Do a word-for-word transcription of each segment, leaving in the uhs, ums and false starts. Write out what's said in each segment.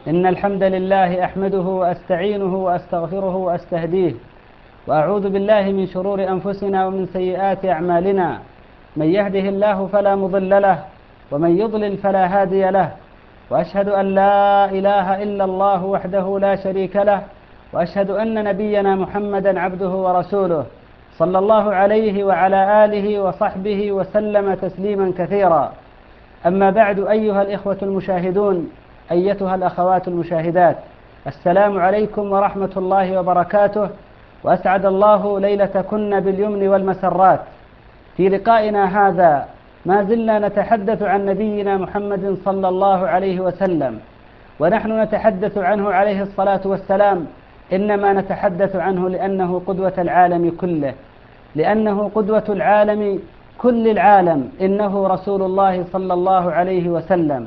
إن الحمد لله أحمده وأستعينه وأستغفره وأستهديه، وأعوذ بالله من شرور أنفسنا ومن سيئات أعمالنا. من يهده الله فلا مضل له، ومن يضلل فلا هادي له. وأشهد أن لا إله إلا الله وحده لا شريك له، وأشهد أن نبينا محمدا عبده ورسوله، صلى الله عليه وعلى آله وصحبه وسلم تسليما كثيرا. أما بعد، أيها الإخوة المشاهدون، أيتها الأخوات المشاهدات، السلام عليكم ورحمة الله وبركاته، وأسعد الله ليلتكن باليمن والمسرات. في لقائنا هذا ما زلنا نتحدث عن نبينا محمد صلى الله عليه وسلم، ونحن نتحدث عنه عليه الصلاة والسلام، إنما نتحدث عنه لأنه قدوة العالم كله، لأنه قدوة العالم كل العالم، إنه رسول الله صلى الله عليه وسلم.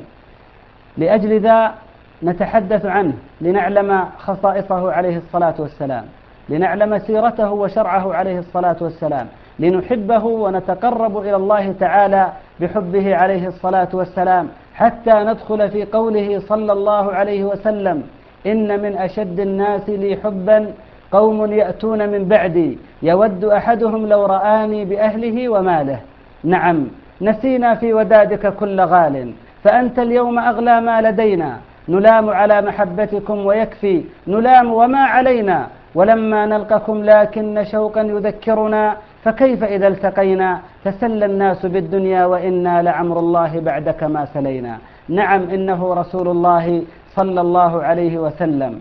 لأجل ذا نتحدث عنه لنعلم خصائصه عليه الصلاة والسلام، لنعلم سيرته وشرعه عليه الصلاة والسلام، لنحبه ونتقرب إلى الله تعالى بحبه عليه الصلاة والسلام، حتى ندخل في قوله صلى الله عليه وسلم: إن من أشد الناس لي حبا قوم يأتون من بعدي يود أحدهم لو رآني بأهله وماله. نعم، نسينا في ودادك كل غال، فأنت اليوم أغلى ما لدينا. نلام على محبتكم ويكفي نلام وما علينا، ولما نلقكم لكن شوقا يذكرنا، فكيف إذا التقينا تسلى الناس بالدنيا وإنا لعمر الله بعدك ما سلينا. نعم، إنه رسول الله صلى الله عليه وسلم.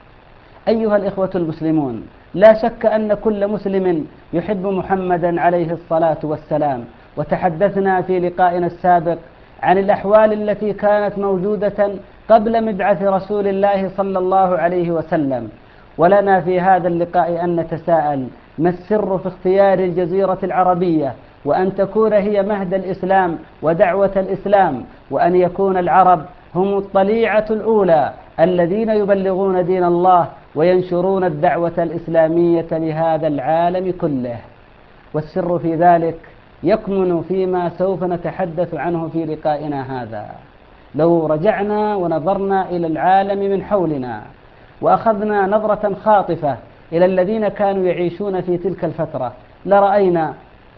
أيها الإخوة المسلمون، لا شك أن كل مسلم يحب محمدا عليه الصلاة والسلام. وتحدثنا في لقائنا السابق عن الأحوال التي كانت موجودة قبل مبعث رسول الله صلى الله عليه وسلم، ولنا في هذا اللقاء أن نتساءل: ما السر في اختيار الجزيرة العربية وأن تكون هي مهد الإسلام ودعوة الإسلام، وأن يكون العرب هم الطليعة الأولى الذين يبلغون دين الله وينشرون الدعوة الإسلامية لهذا العالم كله؟ والسر في ذلك يكمن فيما سوف نتحدث عنه في لقائنا هذا. لو رجعنا ونظرنا إلى العالم من حولنا وأخذنا نظرة خاطفة إلى الذين كانوا يعيشون في تلك الفترة، لرأينا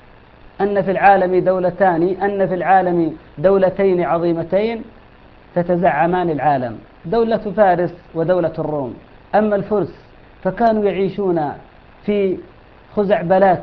أن في العالم دولتان أن في العالم دولتين عظيمتين تتزعمان العالم: دولة فارس ودولة الروم. أما الفرس فكانوا يعيشون في خزعبلات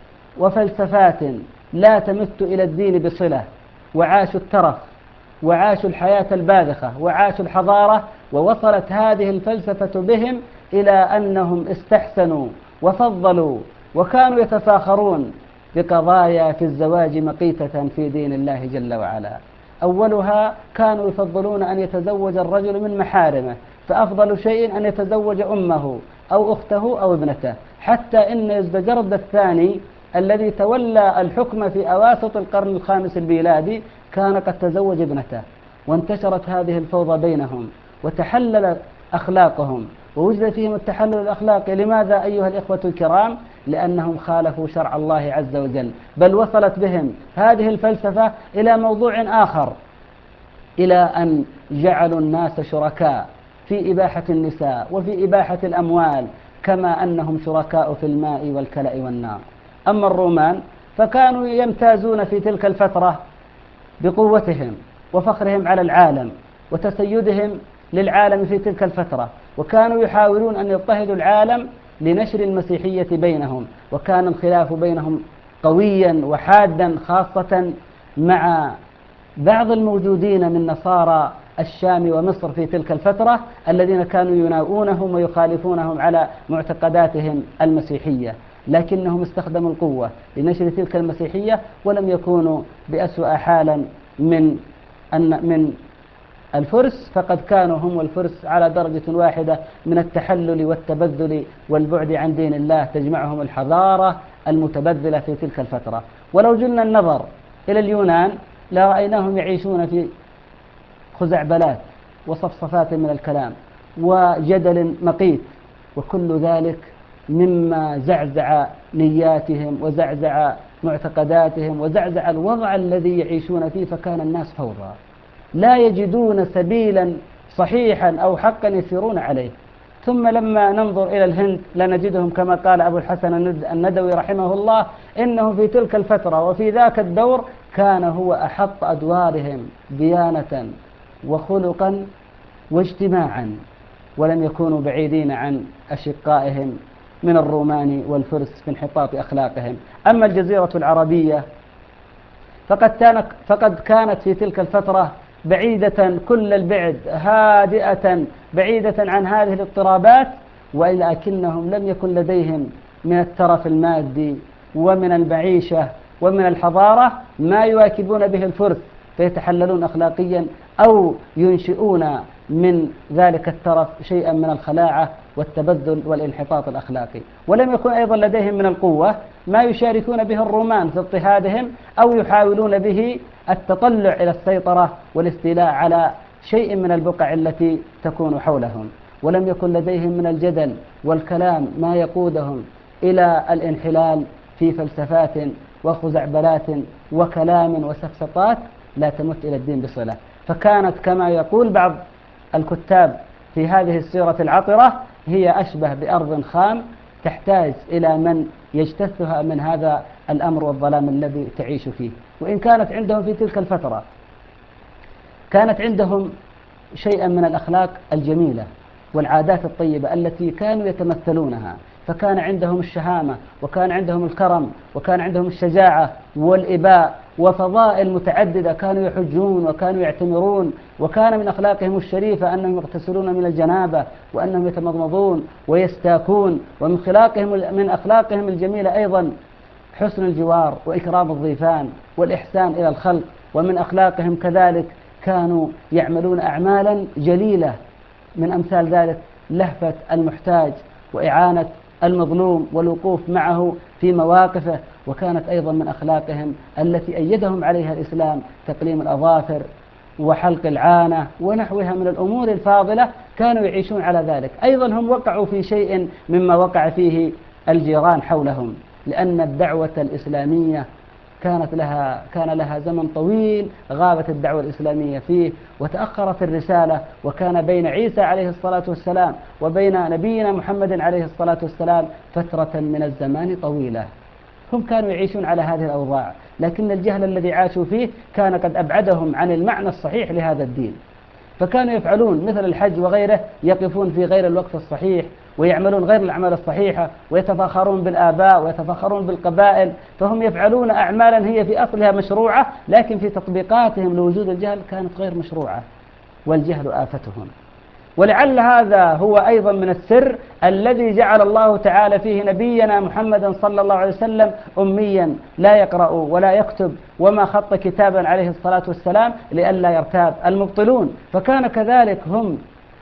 وفلسفات لا تمت إلى الدين بصلة، وعاشوا الترف وعاشوا الحياة الباذخة وعاشوا الحضارة، ووصلت هذه الفلسفة بهم إلى أنهم استحسنوا وفضلوا وكانوا يتفاخرون بقضايا في الزواج مقيتة في دين الله جل وعلا. أولها كانوا يفضلون أن يتزوج الرجل من محارمه، فأفضل شيء أن يتزوج أمه أو أخته أو ابنته، حتى إن يزدجرد الثاني الذي تولى الحكم في أواسط القرن الخامس الميلادي كان قد تزوج ابنته، وانتشرت هذه الفوضى بينهم وتحلل أخلاقهم ووجد فيهم التحلل الأخلاقي. لماذا أيها الإخوة الكرام؟ لأنهم خالفوا شرع الله عز وجل، بل وصلت بهم هذه الفلسفة إلى موضوع آخر، إلى أن جعلوا الناس شركاء في إباحة النساء وفي إباحة الأموال، كما أنهم شركاء في الماء والكلأ والنار. أما الرومان فكانوا يمتازون في تلك الفترة بقوتهم وفخرهم على العالم وتسيدهم للعالم في تلك الفترة، وكانوا يحاولون أن يضطهدوا العالم لنشر المسيحية بينهم، وكان الخلاف بينهم قويا وحادا، خاصة مع بعض الموجودين من نصارى الشام ومصر في تلك الفترة الذين كانوا يناؤونهم ويخالفونهم على معتقداتهم المسيحية، لكنهم استخدموا القوة لنشر تلك المسيحية، ولم يكونوا بأسوأ حالا من أن من الفرس، فقد كانوا هم والفرس على درجة واحدة من التحلل والتبذل والبعد عن دين الله، تجمعهم الحضارة المتبذلة في تلك الفترة. ولو جلنا النظر إلى اليونان لرأيناهم يعيشون في خزعبلات وصفصفات من الكلام وجدل مقيت، وكل ذلك مما زعزع نياتهم وزعزع معتقداتهم وزعزع الوضع الذي يعيشون فيه، فكان الناس فوضى لا يجدون سبيلا صحيحا أو حقا يسيرون عليه. ثم لما ننظر إلى الهند لنجدهم كما قال أبو الحسن الندوي رحمه الله إنه في تلك الفترة وفي ذاك الدور كان هو أحط أدوارهم ديانة وخلقا واجتماعا، ولم يكونوا بعيدين عن أشقائهم من الرومان والفرس في انحطاط أخلاقهم. أما الجزيرة العربية فقد كانت, فقد كانت في تلك الفترة بعيدة كل البعد، هادئة بعيدة عن هذه الاضطرابات، ولكنهم لم يكن لديهم من الترف المادي ومن المعيشة ومن الحضارة ما يواكبون به الفرس فيتحللون أخلاقيا أو ينشئون من ذلك الترف شيئا من الخلاعة والتبذل والانحطاط الأخلاقي. ولم يكن أيضا لديهم من القوة ما يشاركون به الرومان في اضطهادهم أو يحاولون به التطلع إلى السيطرة والاستيلاء على شيء من البقع التي تكون حولهم. ولم يكن لديهم من الجدل والكلام ما يقودهم إلى الانحلال في فلسفات وخزعبلات وكلام وسفسطات لا تمت إلى الدين بصلة. فكانت كما يقول بعض الكتاب في هذه السيرة العطرة هي أشبه بأرض خام تحتاج إلى من يجتثها من هذا الأمر والظلام الذي تعيش فيه. وإن كانت عندهم في تلك الفترة كانت عندهم شيئا من الأخلاق الجميلة والعادات الطيبة التي كانوا يتمثلونها، فكان عندهم الشهامة وكان عندهم الكرم وكان عندهم الشجاعة والإباء وفضائل متعددة، كانوا يحجون وكانوا يعتمرون، وكان من أخلاقهم الشريفة أنهم يغتسلون من الجنابة وأنهم يتمضمضون ويستاكون. ومن خلاقهم من أخلاقهم الجميلة أيضا حسن الجوار وإكرام الضيفان والإحسان إلى الخلق. ومن أخلاقهم كذلك كانوا يعملون أعمالا جليلة من أمثال ذلك لهفة المحتاج وإعانة المظلوم والوقوف معه في مواقفه. وكانت أيضا من أخلاقهم التي أيدهم عليها الإسلام تقليم الأظافر وحلق العانة ونحوها من الأمور الفاضلة، كانوا يعيشون على ذلك. أيضا هم وقعوا في شيء مما وقع فيه الجيران حولهم، لأن الدعوة الإسلامية كانت لها كان لها زمن طويل غابت الدعوة الإسلامية فيه وتأخرت الرسالة، وكان بين عيسى عليه الصلاة والسلام وبين نبينا محمد عليه الصلاة والسلام فترة من الزمان طويلة. هم كانوا يعيشون على هذه الأوضاع، لكن الجهل الذي عاشوا فيه كان قد أبعدهم عن المعنى الصحيح لهذا الدين، فكانوا يفعلون مثل الحج وغيره يقفون في غير الوقت الصحيح ويعملون غير الأعمال الصحيحة ويتفاخرون بالآباء ويتفاخرون بالقبائل. فهم يفعلون أعمالا هي في أصلها مشروعة، لكن في تطبيقاتهم لوجود الجهل كانت غير مشروعة، والجهل آفتهم. ولعل هذا هو أيضا من السر الذي جعل الله تعالى فيه نبينا محمدا صلى الله عليه وسلم أميا لا يقرأ ولا يكتب وما خط كتابا عليه الصلاة والسلام لئلا يرتاب المبطلون. فكان كذلك هم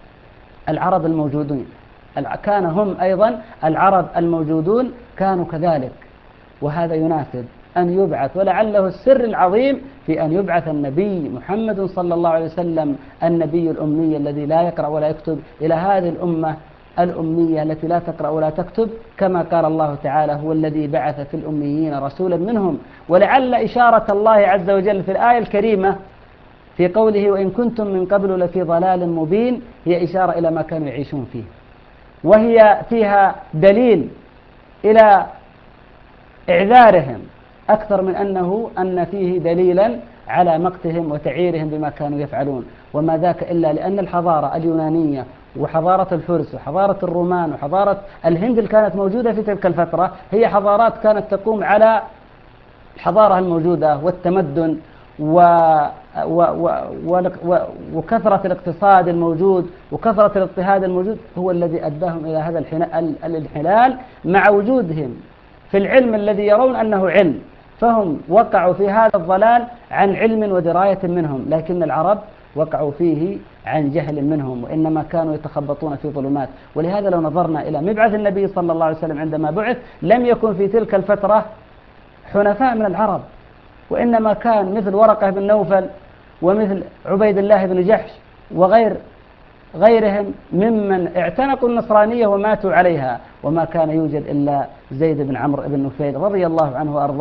العرب الموجودين كان هم أيضا العرب الموجودون كانوا كذلك، وهذا يناسب أن يبعث، ولعله السر العظيم في أن يبعث النبي محمد صلى الله عليه وسلم النبي الأمي الذي لا يقرأ ولا يكتب إلى هذه الأمة الأمية التي لا تقرأ ولا تكتب، كما قال الله تعالى هو الذي بعث في الأميين رسولا منهم. ولعل إشارة الله عز وجل في الآية الكريمة في قوله وإن كنتم من قبل لفي ضلال مبين هي إشارة إلى ما كانوا يعيشون فيه، وهي فيها دليل إلى إعذارهم أكثر من أنه أن فيه دليلا على مقتهم وتعييرهم بما كانوا يفعلون. وما ذاك إلا لأن الحضارة اليونانية وحضارة الفرس وحضارة الرومان وحضارة الهند اللي كانت موجودة في تلك الفترة هي حضارات كانت تقوم على الحضارة الموجودة والتمدن و و و و وكثرة الاقتصاد الموجود وكثرة الاضطهاد الموجود هو الذي أداهم إلى هذا الانحلال، مع وجودهم في العلم الذي يرون أنه علم، فهم وقعوا في هذا الضلال عن علم ودراية منهم، لكن العرب وقعوا فيه عن جهل منهم، وإنما كانوا يتخبطون في ظلمات. ولهذا لو نظرنا إلى مبعث النبي صلى الله عليه وسلم عندما بعث لم يكن في تلك الفترة حنفاء من العرب، وإنما كان مثل ورقة بن نوفل ومثل عبيد الله بن جحش وغير غيرهم ممن اعتنقوا النصرانية وماتوا عليها، وما كان يوجد إلا زيد بن عمرو بن نفيل رضي الله عنه وأرضاه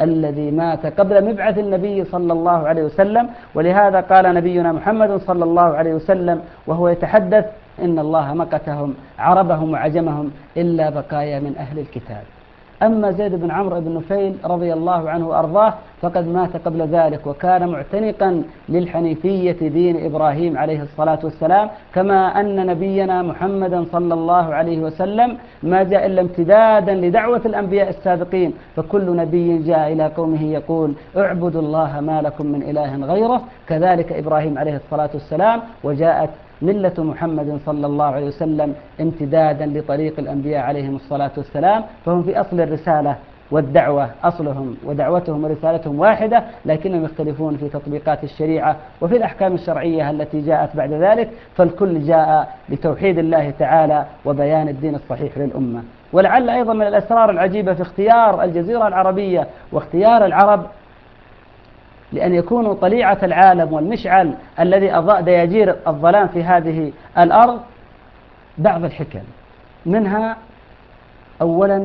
الذي مات قبل مبعث النبي صلى الله عليه وسلم. ولهذا قال نبينا محمد صلى الله عليه وسلم وهو يتحدث: إن الله مقتهم عربهم وعجمهم إلا بقايا من أهل الكتاب. أما زيد بن عمرو بن نفيل رضي الله عنه وأرضاه فقد مات قبل ذلك، وكان معتنقا للحنيفية دين إبراهيم عليه الصلاة والسلام، كما أن نبينا محمدا صلى الله عليه وسلم ما جاء إلا امتدادا لدعوة الأنبياء السابقين، فكل نبي جاء إلى قومه يقول: اعبدوا الله ما لكم من إله غيره. كذلك إبراهيم عليه الصلاة والسلام، وجاءت ملة محمد صلى الله عليه وسلم امتدادا لطريق الأنبياء عليهم الصلاة والسلام، فهم في أصل الرسالة والدعوة أصلهم ودعوتهم ورسالتهم واحدة، لكنهم يختلفون في تطبيقات الشريعة وفي الأحكام الشرعية التي جاءت بعد ذلك، فالكل جاء لتوحيد الله تعالى وبيان الدين الصحيح للأمة. ولعل أيضا من الأسرار العجيبة في اختيار الجزيرة العربية واختيار العرب لأن يكونوا طليعة العالم والمشعل الذي أضاء دياجير الظلام في هذه الأرض بعض الحكم، منها أولا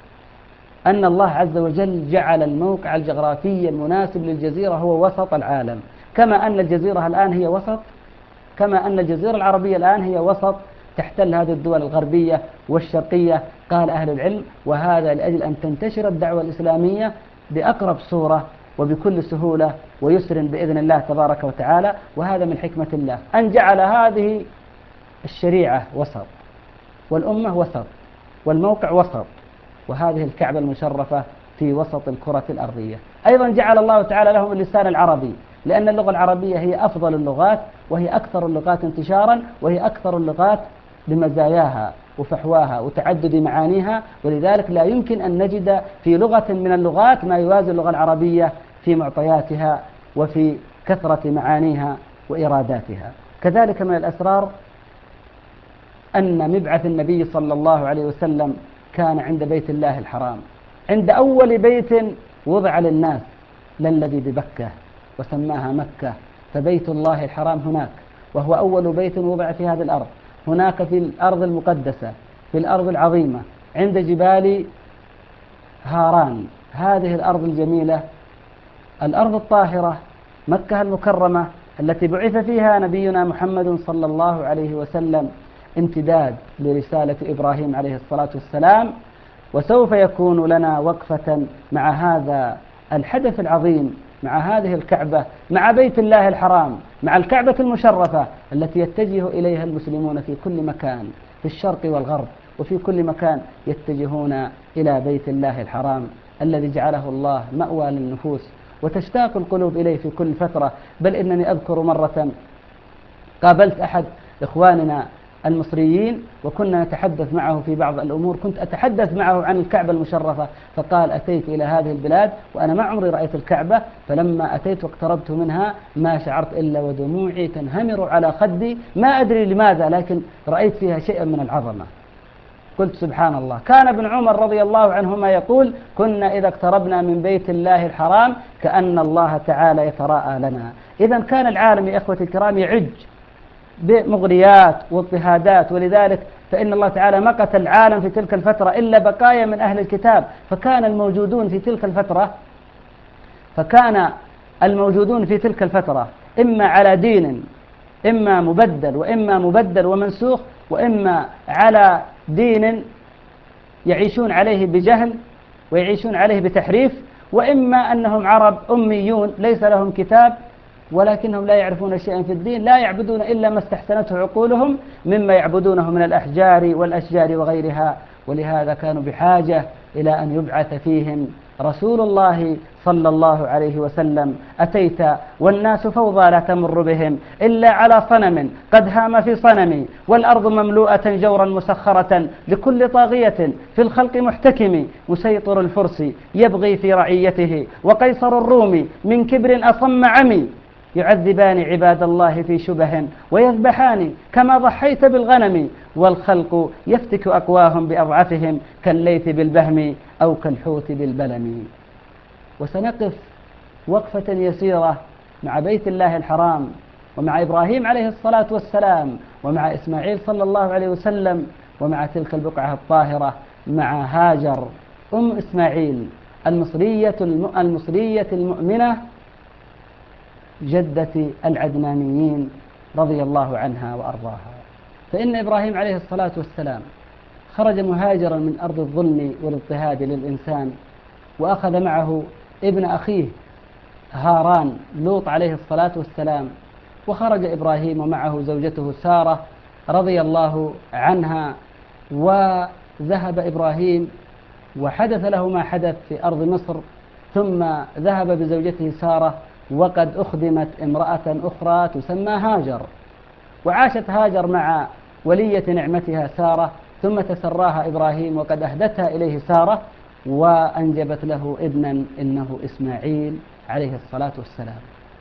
أن الله عز وجل جعل الموقع الجغرافي المناسب للجزيرة هو وسط العالم، كما أن الجزيرة الآن هي وسط كما أن الجزيرة العربية الآن هي وسط تحتل هذه الدول الغربية والشرقية. قال أهل العلم: وهذا لأجل أن تنتشر الدعوة الإسلامية بأقرب صورة وبكل سهولة ويسر بإذن الله تبارك وتعالى. وهذا من حكمة الله أن جعل هذه الشريعة وسط، والأمة وسط، والموقع وسط، وهذه الكعبة المشرفة في وسط الكرة الأرضية. أيضا جعل الله تعالى لهم اللسان العربي، لأن اللغة العربية هي أفضل اللغات، وهي أكثر اللغات انتشارا، وهي أكثر اللغات بمزاياها وفحواها وتعدد معانيها، ولذلك لا يمكن أن نجد في لغة من اللغات ما يوازي اللغة العربية في معطياتها وفي كثرة معانيها وإراداتها. كذلك من الأسرار أن مبعث النبي صلى الله عليه وسلم كان عند بيت الله الحرام، عند أول بيت وضع للناس للذي ببكة وسماها مكة، فبيت الله الحرام هناك، وهو أول بيت وضع في هذه الأرض، هناك في الأرض المقدسة، في الأرض العظيمة، عند جبال هاران، هذه الأرض الجميلة، الأرض الطاهرة، مكة المكرمة التي بعث فيها نبينا محمد صلى الله عليه وسلم امتداد لرسالة إبراهيم عليه الصلاة والسلام. وسوف يكون لنا وقفة مع هذا الحدث العظيم، مع هذه الكعبة، مع بيت الله الحرام، مع الكعبة المشرفة التي يتجه إليها المسلمون في كل مكان، في الشرق والغرب، وفي كل مكان يتجهون إلى بيت الله الحرام الذي جعله الله مأوى للنفوس وتشتاق القلوب إليه في كل فترة. بل إنني أذكر مرة قابلت أحد إخواننا المصريين وكنا نتحدث معه في بعض الأمور، كنت أتحدث معه عن الكعبة المشرفة، فقال: أتيت إلى هذه البلاد وأنا ما عمري رأيت الكعبة، فلما أتيت واقتربت منها ما شعرت إلا ودموعي تنهمر على خدي، ما أدري لماذا، لكن رأيت فيها شيئا من العظمة. قلت: سبحان الله. كان ابن عمر رضي الله عنهما يقول: كنا إذا اقتربنا من بيت الله الحرام كأن الله تعالى يتراءى لنا. إذا كان العالم يا إخوتي الكرام يعج بمغريات واضطهادات، ولذلك فإن الله تعالى مقت العالم في تلك الفترة إلا بقايا من أهل الكتاب، فكان الموجودون في تلك الفترة فكان الموجودون في تلك الفترة إما على دين إما مبدل وإما مبدل ومنسوخ، وإما على دين يعيشون عليه بجهل ويعيشون عليه بتحريف، وإما أنهم عرب أميون ليس لهم كتاب ولكنهم لا يعرفون شيئا في الدين، لا يعبدون إلا ما استحسنته عقولهم مما يعبدونه من الأحجار والأشجار وغيرها. ولهذا كانوا بحاجة إلى أن يبعث فيهم رسول الله صلى الله عليه وسلم. أتيت والناس فوضى لا تمر بهم إلا على صنم قد هام في صنمي، والأرض مملوءة جورا مسخرة لكل طاغية في الخلق محتكم، مسيطر الفرس يبغي في رعيته وقيصر الروم من كبر أصم عمي، يعذبان عباد الله في شبه ويذبحان كما ضحيت بالغنم، والخلق يفتك أقواهم بأضعفهم كالليث بالبهم أو كالحوت بالبلم. وسنقف وقفة يسيرة مع بيت الله الحرام ومع إبراهيم عليه الصلاة والسلام ومع إسماعيل صلى الله عليه وسلم ومع تلك البقعة الطاهرة، مع هاجر أم إسماعيل المصرية المصرية المؤمنة جدة العدنانيين رضي الله عنها وأرضاها. فإن إبراهيم عليه الصلاة والسلام خرج مهاجرا من أرض الظلم والاضطهاد للإنسان، وأخذ معه ابن أخيه هاران لوط عليه الصلاة والسلام، وخرج إبراهيم ومعه زوجته سارة رضي الله عنها، وذهب إبراهيم وحدث له ما حدث في أرض مصر، ثم ذهب بزوجته سارة وقد أخدمت امرأة أخرى تسمى هاجر، وعاشت هاجر مع ولية نعمتها سارة، ثم تسراها إبراهيم وقد أهدتها إليه سارة، وأنجبت له ابنا إنه إسماعيل عليه الصلاة والسلام.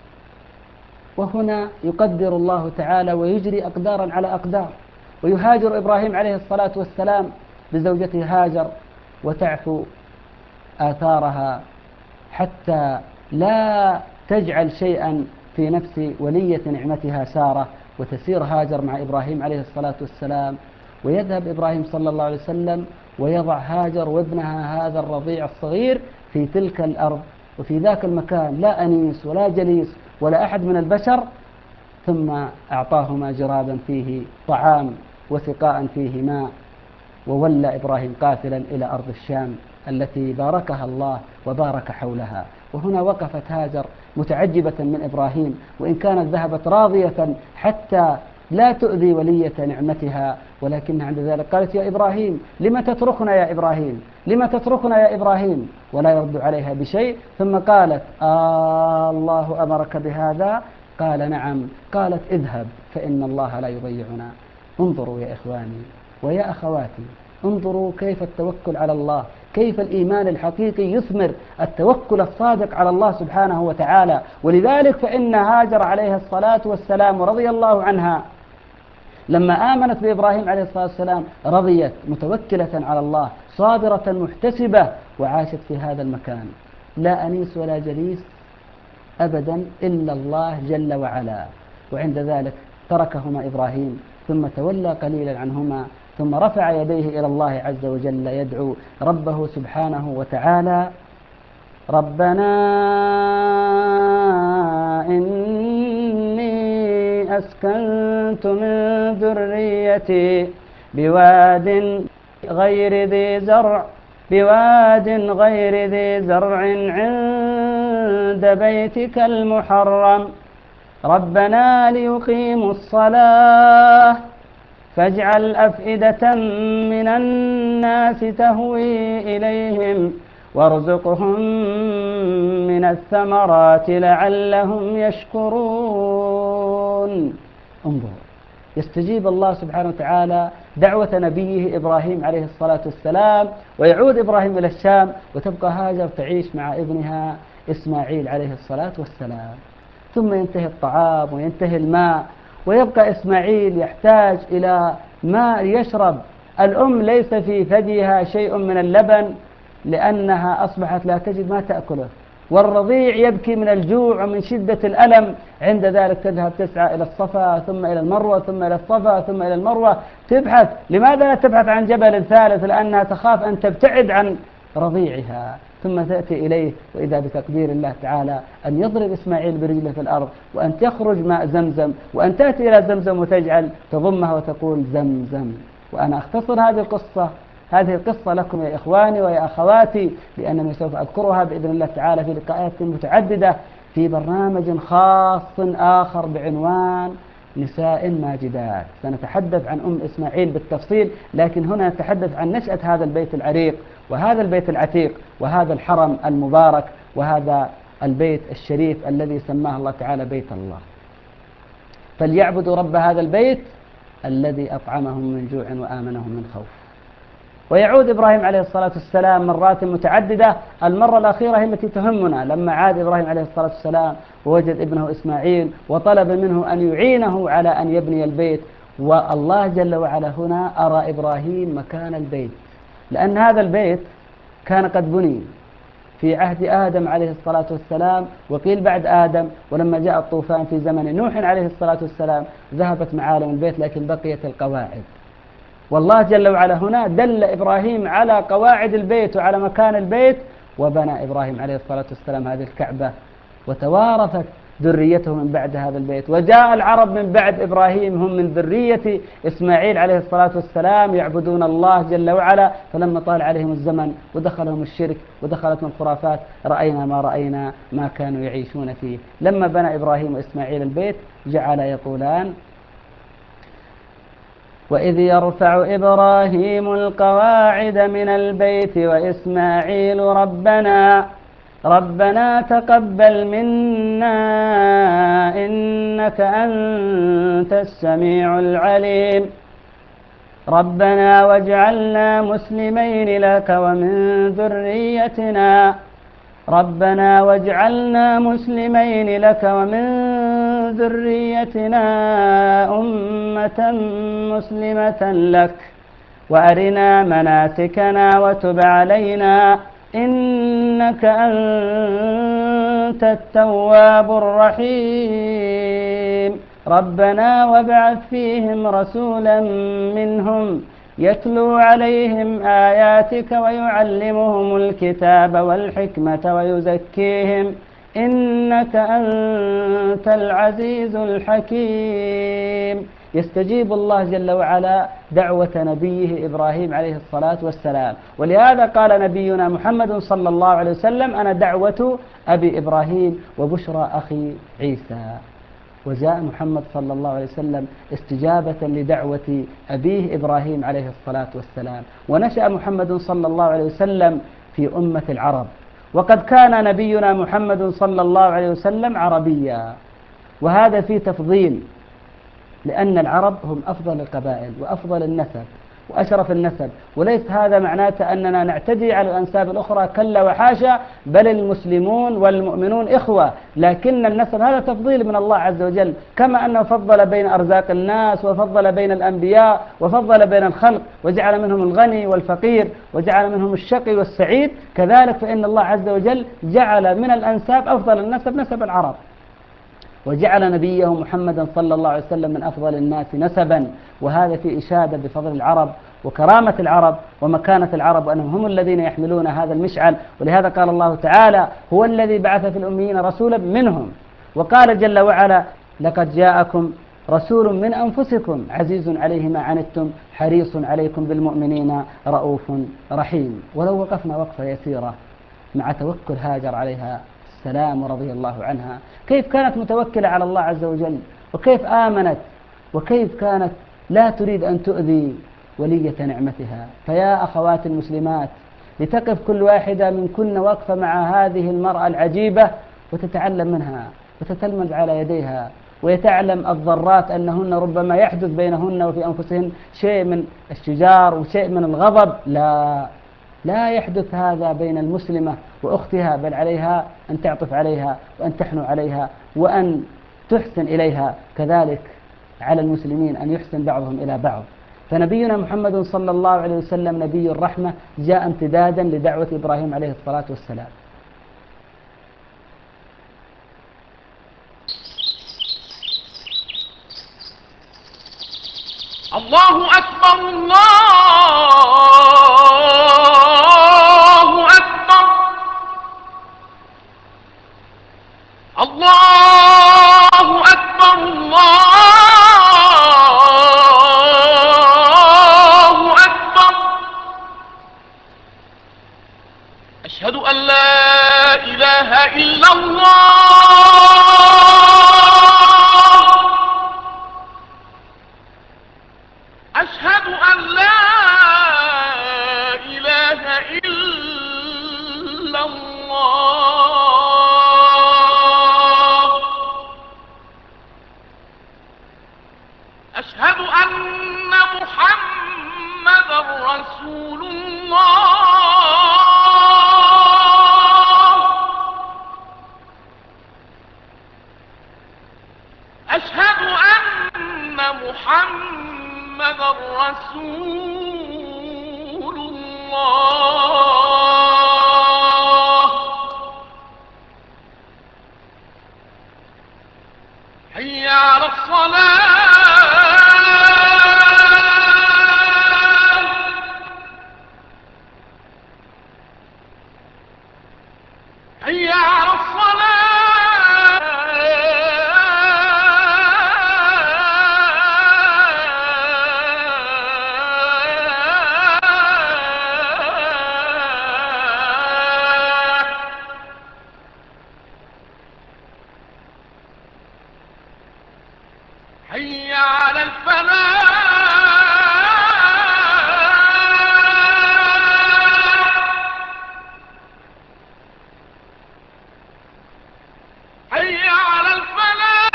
وهنا يقدر الله تعالى ويجري أقدارا على أقدار، ويهاجر إبراهيم عليه الصلاة والسلام بزوجته هاجر، وتعفو آثارها حتى لا تجعل شيئا في نفس ولية نعمتها سارة، وتسير هاجر مع إبراهيم عليه الصلاة والسلام، ويذهب إبراهيم صلى الله عليه وسلم ويضع هاجر وابنها هذا الرضيع الصغير في تلك الأرض وفي ذاك المكان، لا أنيس ولا جليس ولا أحد من البشر، ثم أعطاهما جرابا فيه طعام وسقاء فيه ماء، وولى إبراهيم قافلا إلى أرض الشام التي باركها الله وبارك حولها. وهنا وقفت هاجر متعجبة من إبراهيم، وإن كانت ذهبت راضية حتى لا تؤذي ولية نعمتها، ولكن عند ذلك قالت: يا إبراهيم لم تتركنا يا إبراهيم لم تتركنا يا إبراهيم، ولا يرد عليها بشيء. ثم قالت: آه الله أمرك بهذا؟ قال: نعم. قالت: اذهب فإن الله لا يضيعنا. انظروا يا إخواني ويا أخواتي، انظروا كيف التوكل على الله، كيف الإيمان الحقيقي يثمر التوكل الصادق على الله سبحانه وتعالى. ولذلك فإن هاجر عليها الصلاة والسلام رضي الله عنها لما آمنت بإبراهيم عليه الصلاة والسلام رضيت متوكلة على الله صابرة محتسبة، وعاشت في هذا المكان لا أنيس ولا جليس أبدا إلا الله جل وعلا. وعند ذلك تركهما إبراهيم، ثم تولى قليلا عنهما، ثم رفع يديه إلى الله عز وجل يدعو ربه سبحانه وتعالى: ربنا إني أسكنت من ذريتي بواد غير ذي زرع بواد غير ذي زرع عند بيتك المحرم ربنا ليقيموا الصلاة فاجعل أفئدة من الناس تهوي إليهم وارزقهم من الثمرات لعلهم يشكرون. انظر، يستجيب الله سبحانه وتعالى دعوة نبيه إبراهيم عليه الصلاة والسلام، ويعود إبراهيم إلى الشام، وتبقى هاجر تعيش مع ابنها إسماعيل عليه الصلاة والسلام. ثم ينتهي الطعام وينتهي الماء، ويبقى إسماعيل يحتاج إلى ماء يشرب. الأم ليس في ثديها شيء من اللبن لأنها أصبحت لا تجد ما تأكله، والرضيع يبكي من الجوع ومن شدة الألم. عند ذلك تذهب تسعى إلى الصفا ثم إلى المروة ثم إلى الصفا ثم إلى المروة تبحث. لماذا لا تبحث عن جبل ثالث؟ لأنها تخاف أن تبتعد عن رضيعها. ثم تأتي إليه، وإذا بتقدير الله تعالى أن يضرب إسماعيل برجله في الأرض، وأن تخرج ماء زمزم، وأن تأتي إلى زمزم وتجعل تضمها وتقول زمزم. وأنا أختصر هذه القصة هذه القصة لكم يا إخواني ويا أخواتي، لأنني سوف أذكرها بإذن الله تعالى في لقاءات متعددة في برنامج خاص آخر بعنوان نساء ماجدات. سنتحدث عن أم إسماعيل بالتفصيل، لكن هنا نتحدث عن نشأة هذا البيت العريق وهذا البيت العتيق وهذا الحرم المبارك وهذا البيت الشريف الذي سماه الله تعالى بيت الله. فليعبدوا رب هذا البيت الذي أطعمهم من جوع وآمنهم من خوف. ويعود إبراهيم عليه الصلاة والسلام مرات متعددة. المرة الأخيرة هي التي تهمنا، لما عاد إبراهيم عليه الصلاة والسلام ووجد ابنه إسماعيل وطلب منه أن يعينه على أن يبني البيت. والله جل وعلا هنا أرى إبراهيم مكان البيت، لأن هذا البيت كان قد بني في عهد آدم عليه الصلاة والسلام، وقيل بعد آدم، ولما جاء الطوفان في زمن نوح عليه الصلاة والسلام ذهبت معالم البيت، لكن بقيت القواعد. والله جل وعلا هنا دل إبراهيم على قواعد البيت وعلى مكان البيت، وبنى إبراهيم عليه الصلاة والسلام هذه الكعبة، وتوارثت ذريته من بعد هذا البيت، وجاء العرب من بعد إبراهيم هم من ذرية إسماعيل عليه الصلاة والسلام يعبدون الله جل وعلا. فلما طال عليهم الزمن ودخلهم الشرك ودخلتهم الخرافات رأينا ما رأينا ما كانوا يعيشون فيه. لما بنى إبراهيم وإسماعيل البيت جعل يقولان: وإذ يرفع إبراهيم القواعد من البيت وإسماعيل ربنا ربنا تقبل منا إنك أنت السميع العليم ربنا واجعلنا مسلمين لك ومن ذريتنا ربنا واجعلنا مسلمين لك ومن ذريتنا أمة مسلمة لك وأرنا مناسكنا وتب علينا إنك أنت التواب الرحيم ربنا وابعث فيهم رسولا منهم يتلو عليهم آياتك ويعلمهم الكتاب والحكمة ويزكيهم إنك أنت العزيز الحكيم. يستجيب الله جل وعلا دعوة نبيه إبراهيم عليه الصلاة والسلام، ولهذا قال نبينا محمد صلى الله عليه وسلم: أنا دعوة أبي إبراهيم وبشرى أخي عيسى. وجاء محمد صلى الله عليه وسلم استجابة لدعوة أبيه إبراهيم عليه الصلاة والسلام. ونشأ محمد صلى الله عليه وسلم في أمة العرب، وقد كان نبينا محمد صلى الله عليه وسلم عربيا، وهذا في تفضيل، لأن العرب هم أفضل القبائل وأفضل النسب وأشرف النسب، وليس هذا معناته أننا نعتدي على الأنساب الأخرى، كلا وحاشا، بل المسلمون والمؤمنون إخوة، لكن النسب هذا تفضيل من الله عز وجل، كما أنه فضل بين أرزاق الناس وفضل بين الأنبياء وفضل بين الخلق وجعل منهم الغني والفقير وجعل منهم الشقي والسعيد، كذلك فإن الله عز وجل جعل من الأنساب أفضل النسب نسب العرب، وجعل نبيه محمدا صلى الله عليه وسلم من أفضل الناس نسبا، وهذا في إشادة بفضل العرب وكرامة العرب ومكانة العرب، وأنهم هم الذين يحملون هذا المشعل. ولهذا قال الله تعالى: هو الذي بعث في الأميين رسولا منهم. وقال جل وعلا: لقد جاءكم رسول من أنفسكم عزيز عليه ما عنتم حريص عليكم بالمؤمنين رؤوف رحيم. ولو وقفنا وقفة يسيرة مع توكل هاجر عليها السلام رضي الله عنها، كيف كانت متوكلة على الله عز وجل، وكيف آمنت، وكيف كانت لا تريد أن تؤذي ولية نعمتها. فيا أخوات المسلمات، لتقف كل واحدة منكن وقفة مع هذه المرأة العجيبة وتتعلم منها وتتلمذ على يديها، ويتعلم الضرات أنهن ربما يحدث بينهن وفي أنفسهن شيء من الشجار وشيء من الغضب. لا لا يحدث هذا بين المسلمة وأختها، بل عليها أن تعطف عليها وأن تحنو عليها وأن تحسن إليها، كذلك على المسلمين أن يحسن بعضهم إلى بعض. فنبينا محمد صلى الله عليه وسلم نبي الرحمة، جاء امتدادا لدعوة إبراهيم عليه الصلاة والسلام. الله أكبر الله أكبر الله أكبر الله أكبر. أشهد أن لا إله إلا الله أشهد أن لا إله إلا الله أشهد أن محمدا رسول الله أشهد أن محمد رسول الله. حي على الصلاة حي على الفلاح. حي على الفلاح.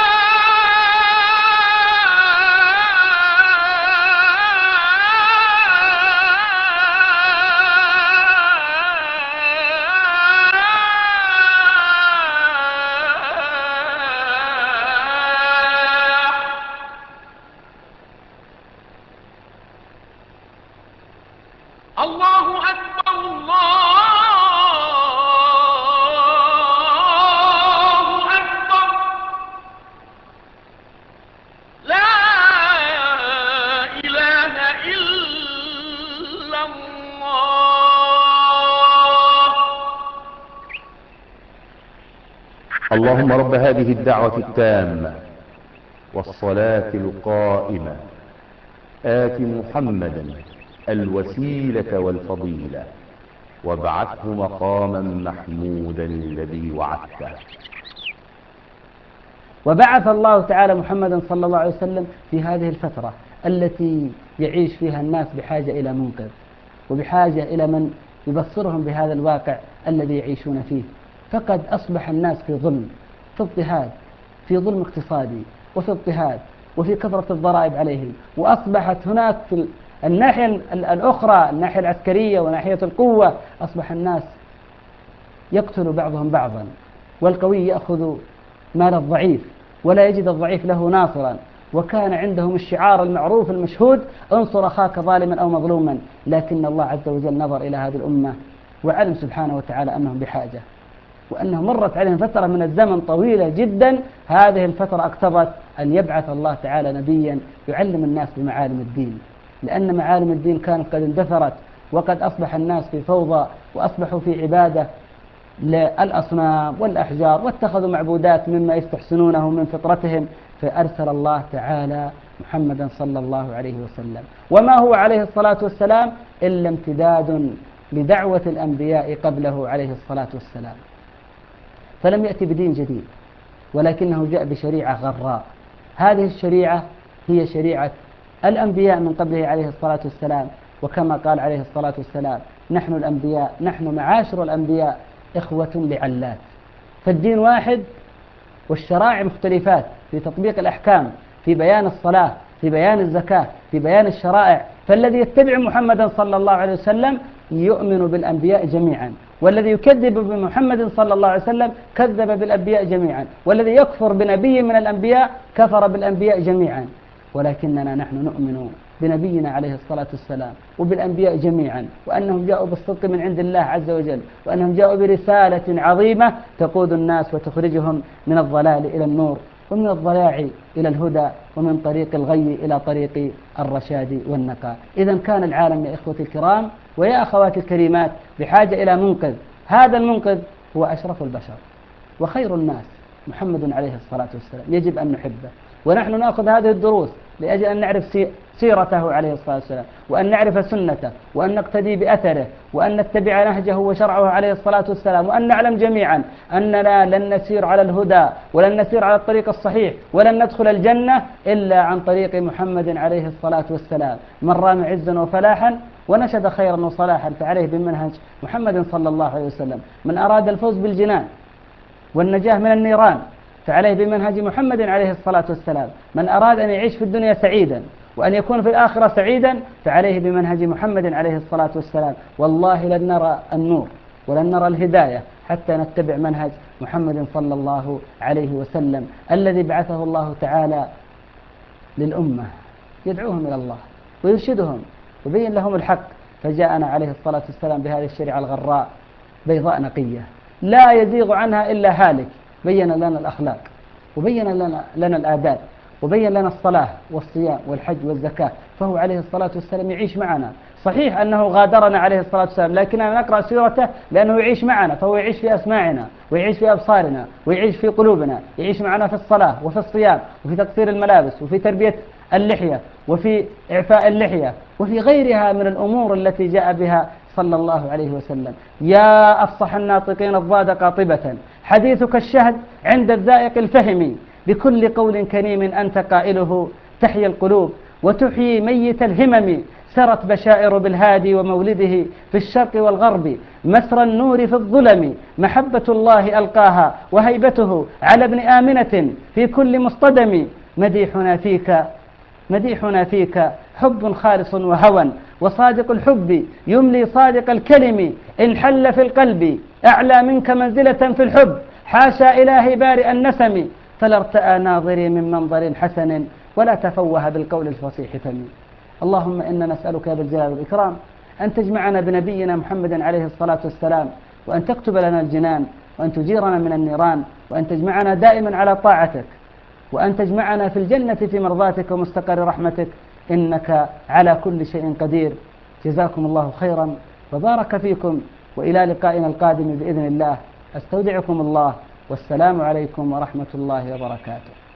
الله أكبر الله أكبر. لا إله إلا الله. اللهم رب هذه الدعوة التامة والصلاة القائمة آت محمدا الوسيلة والفضيلة وابعثه مقاما محمودا الذي وعدته. وبعث الله تعالى محمدا صلى الله عليه وسلم في هذه الفترة التي يعيش فيها الناس بحاجة إلى منقذ، وبحاجة إلى من يبصرهم بهذا الواقع الذي يعيشون فيه. فقد أصبح الناس في ظلم، في اضطهاد، في ظلم اقتصادي، وفي اضطهاد، وفي كثرة الضرائب عليهم. وأصبحت هناك في الناحية الأخرى، الناحية العسكرية وناحية القوة، أصبح الناس يقتل بعضهم بعضا، والقوي يأخذ مال الضعيف ولا يجد الضعيف له ناصرا. وكان عندهم الشعار المعروف المشهود: انصر أخاك ظالما أو مظلوما. لكن الله عز وجل نظر إلى هذه الأمة وعلم سبحانه وتعالى أنهم بحاجة، وأنه مرت عليهم فترة من الزمن طويلة جدا. هذه الفترة اقتضت أن يبعث الله تعالى نبيا يعلم الناس بمعالم الدين، لأن معالم الدين كانت قد اندثرت، وقد أصبح الناس في فوضى، وأصبحوا في عبادة للأصنام والأحجار، واتخذوا معبودات مما يستحسنونه من فطرتهم. فأرسل الله تعالى محمدا صلى الله عليه وسلم، وما هو عليه الصلاة والسلام إلا امتداد لدعوة الأنبياء قبله عليه الصلاة والسلام. فلم يأتي بدين جديد، ولكنه جاء بشريعة غراء. هذه الشريعة هي شريعة الأنبياء من قبله عليه الصلاة والسلام. وكما قال عليه الصلاة والسلام: نحن الأنبياء، نحن معاشر الأنبياء إخوة لعلات. فالدين واحد والشرائع مختلفات في تطبيق الأحكام، في بيان الصلاة، في بيان الزكاة، في بيان الشرائع. فالذي يتبع محمدا صلى الله عليه وسلم يؤمن بالأنبياء جميعا، والذي يكذب بمحمد صلى الله عليه وسلم كذب بالأنبياء جميعا، والذي يكفر بنبي من الأنبياء كفر بالأنبياء جميعا. ولكننا نحن نؤمن بنبينا عليه الصلاة والسلام وبالأنبياء جميعا، وأنهم جاءوا بالصدق من عند الله عز وجل، وأنهم جاءوا برسالة عظيمة تقود الناس وتخرجهم من الضلال إلى النور، ومن الضياع إلى الهدى، ومن طريق الغي إلى طريق الرشاد والنقاء. إذا كان العالم يا إخوتي الكرام ويا أخواتي الكريمات بحاجة إلى منقذ. هذا المنقذ هو أشرف البشر وخير الناس محمد عليه الصلاة والسلام، يجب أن نحبه. ونحن نأخذ هذه الدروس لأجل أن نعرف سيرته عليه الصلاة والسلام، وأن نعرف سنته، وأن نقتدي بأثره، وأن نتبع نهجه وشرعه عليه الصلاة والسلام. وأن نعلم جميعا أننا لن نسير على الهدى، ولن نسير على الطريق الصحيح، ولن ندخل الجنة إلا عن طريق محمد عليه الصلاة والسلام. من رام عزا وفلاحا ونشد خيرا وصلاحا فعليه بمنهج محمد صلى الله عليه وسلم. من أراد الفوز بالجنان والنجاة من النيران فعليه بمنهج محمد عليه الصلاة والسلام. من أراد أن يعيش في الدنيا سعيدا وأن يكون في الآخرة سعيدا فعليه بمنهج محمد عليه الصلاة والسلام. والله لن نرى النور ولن نرى الهداية حتى نتبع منهج محمد صلى الله عليه وسلم، الذي بعثه الله تعالى للأمة يدعوهم إلى الله ويرشدهم ويبين لهم الحق. فجاءنا عليه الصلاة والسلام بهذه الشريعة الغراء بيضاء نقية لا يزيغ عنها إلا هالك. بين لنا الأخلاق، وبين لنا, لنا الآداب، وبين لنا الصلاة والصيام والحج والزكاة. فهو عليه الصلاة والسلام يعيش معنا. صحيح أنه غادرنا عليه الصلاة والسلام، لكننا نقرأ سيرته لأنه يعيش معنا، فهو يعيش في أسماعنا ويعيش في أبصارنا ويعيش في قلوبنا. يعيش معنا في الصلاة وفي الصيام وفي تقصير الملابس وفي تربية اللحية وفي إعفاء اللحية وفي غيرها من الأمور التي جاء بها صلى الله عليه وسلم. يا أفصح الناطقين الضاد قاطبة، حديثك الشهد عند الذائق الفهم، بكل قول كريم أنت قائله، تحيي القلوب وتحيي ميت الهمم، سرت بشائر بالهادي ومولده في الشرق والغرب، مسرى النور في الظلم، محبة الله ألقاها وهيبته على ابن آمنة في كل مصطدم. مديحنا فيك مديحنا فيك حب خالص وهوى، وصادق الحب يملي صادق الكلم، إن حل في القلب أعلى منك منزلة في الحب، حاشا إلهي بارئ النسم، فلا ارتأى ناظري من منظر حسن، ولا تفوه بالقول الفصيح فمي. اللهم إنا نسألك يا ذا الجلال والإكرام أن تجمعنا بنبينا محمد عليه الصلاة والسلام، وأن تكتب لنا الجنان، وأن تجيرنا من النيران، وأن تجمعنا دائما على طاعتك، وأن تجمعنا في الجنة في مرضاتك ومستقر رحمتك، إنك على كل شيء قدير. جزاكم الله خيرا وبارك فيكم، وإلى لقائنا القادم بإذن الله. أستودعكم الله، والسلام عليكم ورحمة الله وبركاته.